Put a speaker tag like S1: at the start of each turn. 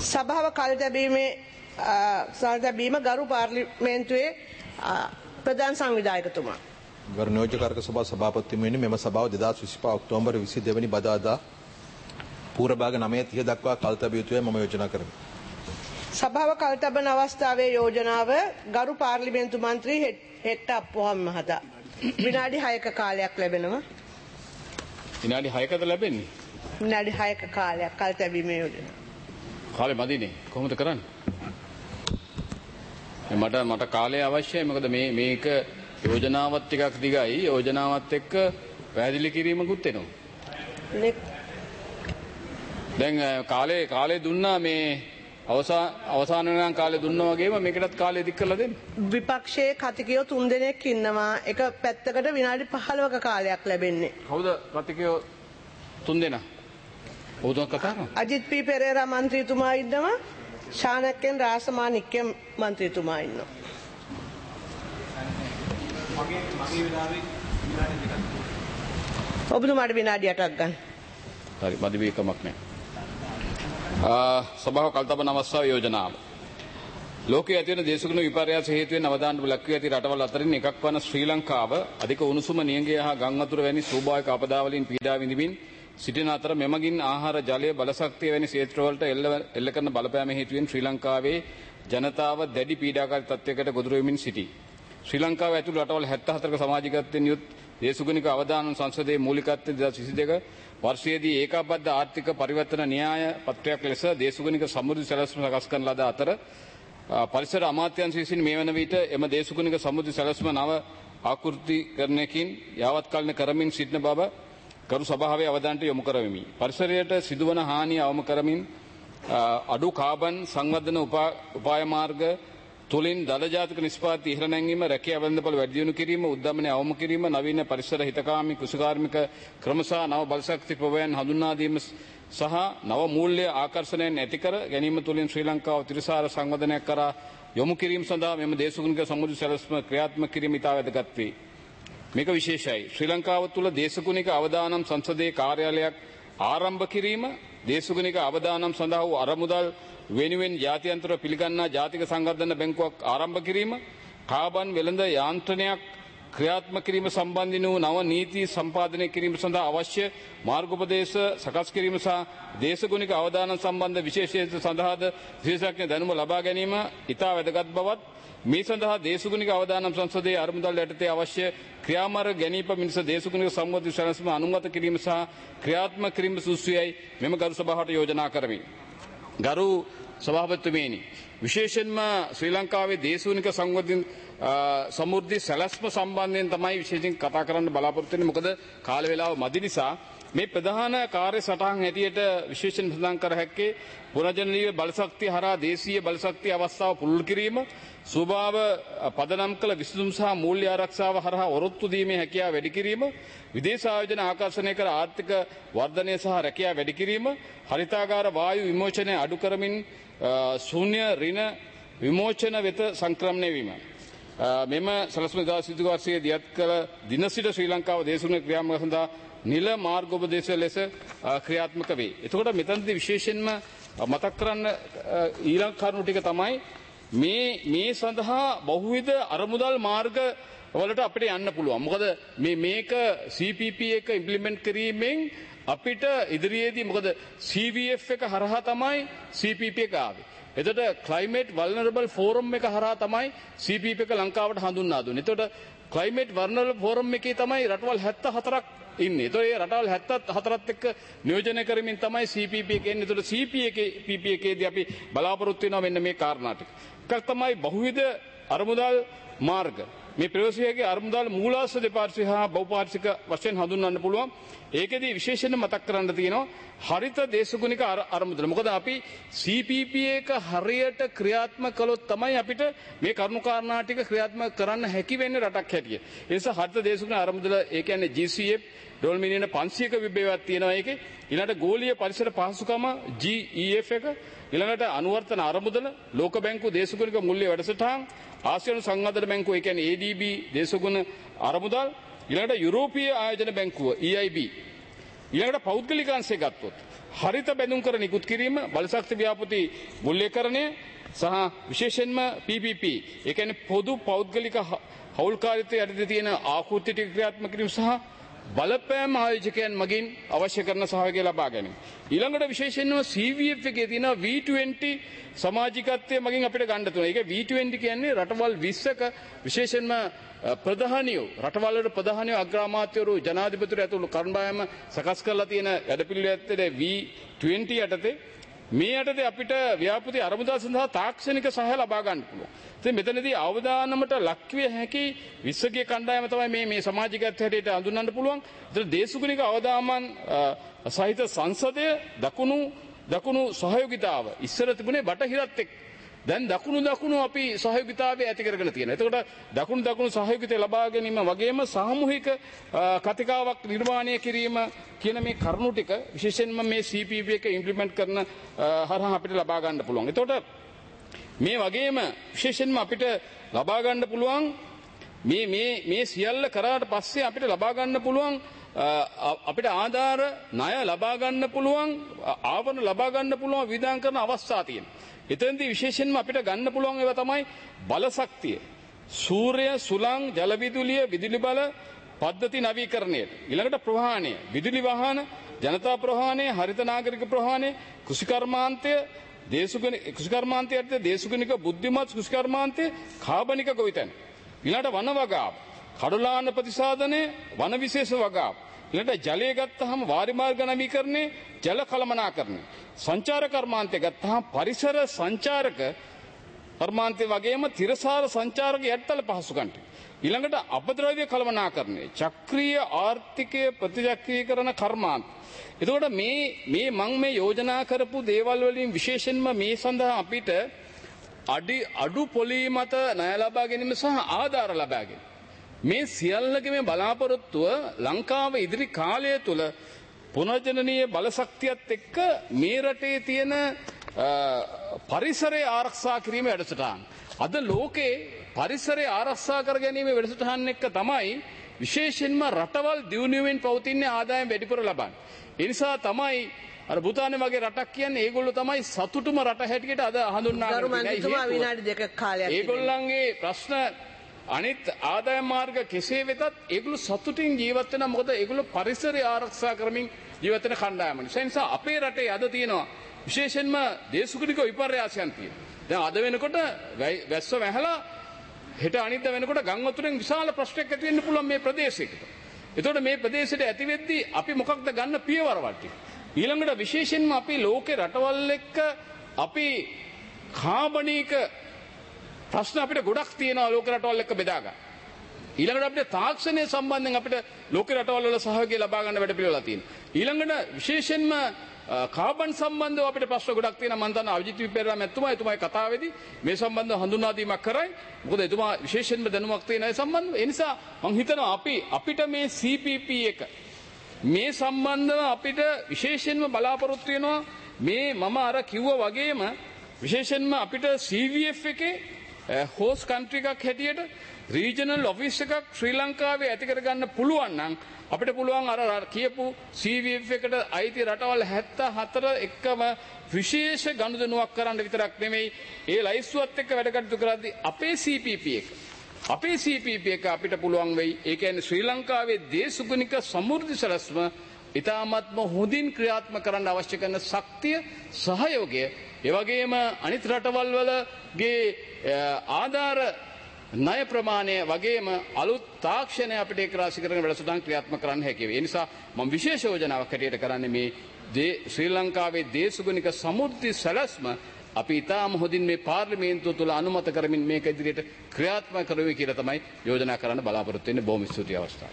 S1: සභාව කල්තැබීම ගරු පාර්ලිමේන්තුවේ ප්‍රධාන සංවිධායකතුමා.
S2: ගරු නියෝජ්‍ය කාර්ක සභාව සභාපතිතුමනි, මෙම සභාව 2025 ඔක්තෝබර් 22 වෙනි බදාදා පූර්ව භාග 9:30 දක්වා කල්තැබිය යුතුයි මම යෝජනා කරමි.
S1: සභාව කල්තබන අවස්ථාවේ යෝජනාව ගරු පාර්ලිමේන්තු මන්ත්‍රී හෙට්ට අප්පුහම් මහතා. විනාඩි 6ක කාලයක් ලැබෙනවා.
S3: විනාඩි 6කද ලැබෙන්නේ?
S1: විනාඩි 6ක කාලයක් කල්තැබීමේ යෝජනාව.
S3: කාලේ මදිනේ. කොහොමද කරන්නේ? මට කාලය අවශ්‍යයි. මොකද මේක යෝජනාවත් ටිකක් දිගයි. යෝජනාවත් එක්ක පැහැදිලි කිරීමකුත් එනවා. දැන් කාලේ දුන්නා මේ අවසාන වෙනකන් කාලේ දුන්නා වගේම මේකටත් කාලය දික් කරලා දෙන්න.
S1: විපක්ෂයේ කතිකයෝ 3 දෙනෙක් ඉන්නවා. එක පැත්තකට විනාඩි 15ක කාලයක් ලැබෙන්නේ.
S3: කවුද කතිකයෝ 3 දෙනා? ඔවුන් කතා කරනවා.
S1: අජිත් පී පෙරේරා මන්ත්‍රීතුමා ඉන්නවා. ශානක්කෙන් රාසමාණික්‍ය මන්ත්‍රීතුමා ඉන්නවා. මගේ වෙලාවේ විනාඩි 2ක්. ඔබතුමාට විනාඩි 8ක් ගන්න.
S3: හරි මදි වේකමක් නෑ. සභාව කල්තබන අවස්ථාවේ යෝජනාව. ලෝකයේ ඇතිවන දේශගුණ විපර්යාස හේතුවෙන් අවදානට ලක් වී ඇති රටවල් අතරින් එකක් වන ශ්‍රී ලංකාව අධික උණුසුම නියඟය හා ගම් වතුර වැනි ස්වභාවික අපදාවලින් පීඩා විඳිමින් සිටින අතර මෙමගින් ආහාර ජලය බලශක්තිය වැනි ක්ෂේත්‍රවලට එල්ල කරන බලපෑම හේතුවෙන් ශ්‍රී ලංකාවේ ජනතාව දැඩි පීඩාකාරී තත්ත්වයකට ගොදුරු වෙමින් සිටී. ශ්‍රී ලංකාව ඇතුළු රටවල් 74ක සමාජිකත්වයෙන් යුත් දේශගුණික අවදානම් සංසදයේ මූලිකත්වය 2022 වර්ෂයේදී ඒකාබද්ධ ආර්ථික පරිවර්තන න්‍යාය පත්‍රයක් ලෙස දේශගුණික සමෘද්ධි සැලැස්ම සකස් කරන ලද අතර පරිසර අමාත්‍යාංශය විසින් මේ වන විට එම දේශගුණික සමෘද්ධි සැලැස්ම නව ආකෘතිකරණයකින් යාවත්කාලින කරමින් සිටින බව කරු සභාවේ අවධානයට යොමු කරවෙමි. පරිසරයට සිදුවන හානිය අවම කරමින් අඩු කාබන් සංවර්ධන උපාය මාර්ග තුලින් දලජාතික නිෂ්පාදනය ඉහළ නැංවීම, රැකියා වෙළඳපොළ වැඩි දියුණු කිරීම, උද්දමනය අවම කිරීම, නවීන පරිසර හිතකාමී කෘෂිකාර්මික ක්‍රම සහ නව බලශක්ති ප්‍රවයන් හඳුන්වා දීම සහ නව මූල්‍ය ආකර්ෂණයන් ඇති කර ගැනීම තුලින් ශ්‍රී ලංකාව ත්‍රිසාර සංවර්ධනයක් කරා යොමු කිරීම සඳහා මෙම දේශගුණික සමෘද්ධි සැලැස්ම ක්‍රියාත්මක කිරීම ඉතා වැදගත් වේ. මේක විශේෂයි. ශ්‍රී ලංකාව තුළ දේශගුණික අවදානම් සංසදයේ කාර්යාලයක් ආරම්භ කිරීම, දේශගුණික අවදානම් සඳහා වූ අරමුදල් වෙනුවෙන් ජාත්‍යන්තර පිළිගන්නා ජාතික සංවර්ධන බැංකුවක් ආරම්භ කිරීම, කාබන් වෙළඳ යාන්ත්‍රණයක් ක්‍රියාත්මක කිරීම සම්බන්ධින වූ නව නීති සම්පාදනය කිරීම සඳහා අවශ්‍ය මාර්ගෝපදේශ සකස් කිරීම සහ දේශගුණික අවදානම් සම්බන්ධ විශේෂ සඳහාද විශේෂඥ දැනුම ලබා ගැනීම ඉතා වැදගත් බවත් මේ සඳහා දේශගුණික අවදානම් සංසදයේ අරමුදල් යටතේ අවශ්‍ය ක්‍රියාමාර්ග ගැනීම මිනිස දේශගුණික සම්මුති සැලැස්ම අනුමත කිරීම සහ ක්‍රියාත්මක කිරීම සුසුයයි මෙම ගරු සභාවට යෝජනා කරමි. ගරු සභාපතිතුමනි, විශේෂයෙන්ම ශ්‍රී ලංකාවේ දේශගුණික සමෘද්ධි සැලැස්ම සම්බන්ධයෙන් තමයි විශේෂයෙන් කතා කරන්න බලාපොරොත්තු වෙන්නේ. මොකද කාල වේලාව මදි නිසා මේ ප්‍රධාන කාර්ය සටහන් හැටියට විශේෂයෙන් ප්‍රදාන කර හැක්කේ පුනර්ජනනීය බලශක්තිය හරහා දේශීය බලශක්තිය අවස්ථාව පුළුල් කිරීම, ස්වභාව පදනම් කළ විසඳුම් සහ මූල්‍ය ආරක්ෂාව හරහා ඔරොත්තු දීමේ හැකියාව වැඩි කිරීම, විදේශ ආයෝජන ආකර්ෂණය කර ආර්ථික වර්ධනය සහ රැකියාව වැඩි කිරීම, හරිතාගාර වායු විමෝචනය අඩු කරමින් ශූන්‍ය ඍණ විමෝචන වෙත සංක්‍රමණය වීම. මෙම සැලැස්ම 2022 වර්ෂයේ දියත් කළ දින සිට ශ්‍රී ලංකාව දේශගුණික ක්‍රියාමාර්ග සඳහා නිල මාර්ගෝපදේශ ලෙස ක්‍රියාත්මක වේ. එතකොට මෙතනදී විශේෂයෙන්ම මතක් කරන්න ඊළඟ කරුණු ටික තමයි මේ සඳහා බහුවිධ අරමුදල් මාර්ග වලට අපිට යන්න පුළුවන්. මොකද මේක CPP එක ඉම්ප්ලිමන්ට් කිරීමෙන් අපිට ඉදිරියේදී මොකද CVF එක හරහා තමයි CPP එක ආවේ. එතකොට ක්ලයිමේට් වල්නරබල් ෆෝරම් එක හරහා තමයි CPP එක ලංකාවට හඳුන්වා දුන්නේ. එතකොට ක්ලයිමේට් වල්නරබල් ෆෝරම් එකේ තමයි රටවල් 74ක් ඉන්නේ. ඒතකොට ඒ රටවල් 74ත් එක්ක නියෝජනය කරමින් තමයි CPP එක එන්නේ. ඒතකොට CPP එකේදී අපි බලාපොරොත්තු වෙනවා මෙන්න මේ කාරණා ටික. එකක් තමයි බහුවිධ අරමුදල් මාර්ග. මේ ප්‍රවේශයේගේ අරමුදල් මූලාශ්‍ර දෙපාර්ශ්වය හා බහුපාර්ශ්වික වශයෙන් හඳුන්වන්න පුළුවන්. ඒකෙදී විශේෂයෙන්ම මතක් කරන්න තියෙනවා හරිත දේශගුණික අරමුදල. මොකද අපි CPP එක හරියට ක්‍රියාත්මක කළොත් තමයි අපිට මේ කරුණු කාරණා ටික ක්‍රියාත්මක කරන්න හැකි වෙන්නේ රටක් හැටියට. ඒ නිසා හරිත දේශගුණික අරමුදල ඒ කියන්නේ GCF ඩොලර් මිලියන 500ක විභවයක් තියෙනවා ඒකේ. ඊළඟට ගෝලීය පරිසර පහසුකම GEF එක, ඊළඟට අනුවර්තන අරමුදල, ලෝක බැංකුව දේශගුණික මුල්‍ය වැඩසටහන්, ආසියානු සංවර්ධන බැංකුව ඒ කියන්නේ ADB දේශගුණ අරමුදල්, ඊළඟට යුරෝපීය ආයෝජන බැංකුව EIB, ඊළඟට පෞද්ගලික අංශය ගත්තොත් හරිත බැඳුම් කර නිකුත් කිරීම, බලශක්ති ව්‍යාපෘති මූල්‍යකරණය සහ විශේෂයෙන්ම PPP, ඒ කියන්නේ පොදු පෞද්ගලික හවුල්කාරීත්වය යටතේ තියෙන ආකෘති ටික ක්‍රියාත්මක කිරීම සහ බලපෑම් ආයෝජකයන් මගින් අවශ්‍ය කරන සහයෝගය ලබා ගැනීම. ඊළඟට විශේෂයෙන්ම CVF එකේ තියෙන V20 සමාජිකත්වයේ මගින් අපිට ගන්න තුන. ඒක V20 කියන්නේ රටවල් 20ක විශේෂයෙන්ම ප්‍රධානියෝ, රටවල් වල ප්‍රධානියෝ, අග්‍රාමාත්‍යවරු, ජනාධිපතිවරු ඇතුළු කණ්ඩායම සකස් කරලා තියෙන වැඩපිළිවෙල ඇත්තේ V20 යටතේ. මේ යටතේ අපිට ව්‍යාපෘති අරමුදා සඳහා තාක්ෂණික සහාය ලබා ගන්න පුළුවන්. ඉතින් මෙතනදී අවදානමට ලක්විය හැකි 20ගේ කණ්ඩායම තමයි මේ සමාජිකත්වයට හැටියට හඳුන්වන්න පුළුවන්. ඒතර දේශගුණික අවදාමන් සහිත සංසදය දකුණු සහයෝගිතාව ඉස්සර තිබුණේ බටහිරත් එක්ක. දැන් දකුණු අපි සහයෝගිතාවය ඇති කරගෙන තියෙනවා. එතකොට දකුණු සහයෝගිතය ලබා ගැනීම වගේම සාමූහික කතිකාවක් නිර්මාණය කිරීම කියන මේ කරුණු ටික විශේෂයෙන්ම මේ CPP එක ඉම්ප්ලිමන්ට් කරන හරහා අපිට ලබා ගන්න පුළුවන්. එතකොට මේ වගේම විශේෂයෙන්ම අපිට ලබා ගන්න පුළුවන් මේ සියල්ල කරාට පස්සේ අපිට ලබා ගන්න පුළුවන් අපිට ආධාර ණය ලබා ගන්න පුළුවන්, ආවරණ ලබා ගන්න පුළුවන් විධාන කරන අවස්ථා තියෙනවා. එතෙන්දී විශේෂයෙන්ම අපිට ගන්න පුළුවන් ඒවා තමයි බලශක්තිය, සූර්ය, සුළං, ජල විදුලිය, විදුලි බල පද්ධති නවීකරණයට, ඊළඟට ප්‍රවාහනය, විදුලි වාහන, ජනතා ප්‍රවාහනය, හරිත නාගරික ප්‍රවාහනය, කෘෂිකර්මාන්තය, කෘෂිකර්මාන්තයට දේශගුණික බුද්ධිමත් කෘෂිකර්මාන්තය, කාබනික ගොවිතැන, ඊළඟට වන වගාව, කඩලාන ප්‍රතිසාධනය, වන විශේෂ වගාව, ඊළඟට ජලය ගත්තහම වාරිමාර්ග නවීකරණය, ජල කළමනාකරණය, සංචාර කර්මාන්තය ගත්තහම පරිසර සංචාරක කර්මාන්තය වගේම තිරසාර සංචාරක යටතල පහසුකම් ටික. ඊළඟට අපද්‍රව්‍ය කළමනාකරණය, චක්‍රීය ආර්ථිකය ප්‍රතිචක්‍රීකරණ කර්මාන්ත. එතකොට මේ මම මේ යෝජනා කරපු දේවල් වලින් විශේෂයෙන්ම මේ සඳහා අපිට අඩු පොලී මත ණය ලබා ගැනීම සහ ආධාර ලබා ගැනීම. මේ සියල්ලගේ බලාපොරොත්තුව ලංකාව ඉදිරි කාලය තුළ පුනර්ජනනීය බලශක්තියත් එක්ක මේ රටේ තියෙන පරිසරය ආරක්ෂා කිරීම වැඩසටහන. අද ලෝකේ පරිසරය ආරක්ෂා කර ගැනීම වැඩසටහන එක්ක තමයි විශේෂයෙන්ම රටවල් දියුණුවෙන් පවතින ආදායම් වැඩිපුර ලබන්නේ. ඒ නිසා තමයි අර භූතානය වගේ රටක් කියන්නේ ඒගොල්ලෝ තමයි සතුටුම රට හැටියට අද හඳුන්වන්නේ. ඒගොල්ලන්ගේ ප්‍රශ්න අනිත් ආදායම් මාර්ග කෙසේ වෙතත් ඒගොල්ලෝ සතුටින් ජීවත් වෙනවා. මොකද ඒගොල්ලෝ පරිසරය ආරක්ෂා කරමින් ජීවත් වෙන කණ්ඩායම. ඒ නිසා අපේ රටේ අද තියෙනවා විශේෂයෙන්ම දේශගුණික විපර්යාසයන් තියෙනවා. දැන් අද වෙනකොට වැස්ස වැහලා හෙට අනිද්දා වෙනකොට ගම් වතුරෙන් විශාල ප්‍රශ්නයක් ඇති වෙන්න පුළුවන් මේ ප්‍රදේශයකට. එතකොට මේ ප්‍රදේශයට ඇති වෙද්දී අපි මොකක්ද ගන්න පියවරවල් ටික. ඊළඟට විශේෂයෙන්ම අපි ලෝකේ රටවල් එක්ක අපි කාබනික ප්‍රශ්න අපිට ගොඩක් තියෙනවා ලෝක රටවල් එක්ක බෙදා ගන්න. ඊළඟට අපිට තාක්ෂණය සම්බන්ධයෙන් අපිට ලෝක රටවල් වල සහයෝගය ලබා ගන්න වැඩ පිළිවෙලක් තියෙනවා. ඊළඟට විශේෂයෙන්ම කාබන් සම්බන්ධව අපිට ප්‍රශ්න ගොඩක් තියෙනවා. මම දන්නවා අවිජිත් විපේරා මැතිතුමායි කතාවේදී මේ සම්බන්ධව හඳුන්වා දීමක් කරයි. මොකද එතුමා විශේෂයෙන්ම දැනුමක් තියෙන ඒ සම්බන්ධව. ඒ නිසා මම හිතනවා අපිට මේ CPP එක මේ සම්බන්ධව අපිට විශේෂයෙන්ම බලාපොරොත්තු වෙනවා. මේ මම අර කිව්වා වගේම විශේෂයෙන්ම අපිට CVF එකේ හෝස් කන්ට්‍රි එකක් හැටියට රීජනල් ඔෆිස් එකක් ශ්‍රී ලංකාවේ ඇති කරගන්න පුළුවන් නම් අපිට පුළුවන් අර කියපු CVF එකට අයිති රටවල් 74 එක්කම විශේෂ ගනුදෙනුවක් කරන්න විතරක් නෙමෙයි ඒ ලයිස්තුවත් එක්ක වැඩ කටයුතු කරද්දී අපේ CPP එක අපිට පුළුවන් වෙයි. ඒ කියන්නේ ශ්‍රී ලංකාවේ දේශගුණික සමෘද්ධි සලස්ම ඉතාමත්ම හොඳින් ක්‍රියාත්මක කරන්න අවශ්‍ය කරන ශක්තිය සහයෝගය ඒ වගේම අනිත් රටවල් වලගේ ආධාර ණය ප්‍රමාණය වගේම අලුත් තාක්ෂණය අපිට ඒක රාශි කරගෙන වැඩසටහන් ක්‍රියාත්මක කරන්න හැකි වේ. ඒ නිසා මම විශේෂ යෝජනාවක් හැටියට කරන්නේ මේ ශ්‍රී ලංකාවේ දේශගුණික සමෘද්ධි සැලැස්ම අපි ඉතාම හොඳින් මේ පාර්ලිමේන්තුව තුළ අනුමත කරමින් මේක ඉදිරියට ක්‍රියාත්මක කරවෙයි කියලා තමයි යෝජනා කරන්න බලාපොරොත්තු වෙන්නේ. බොහොම ස්තුතියි අවස්ථාව.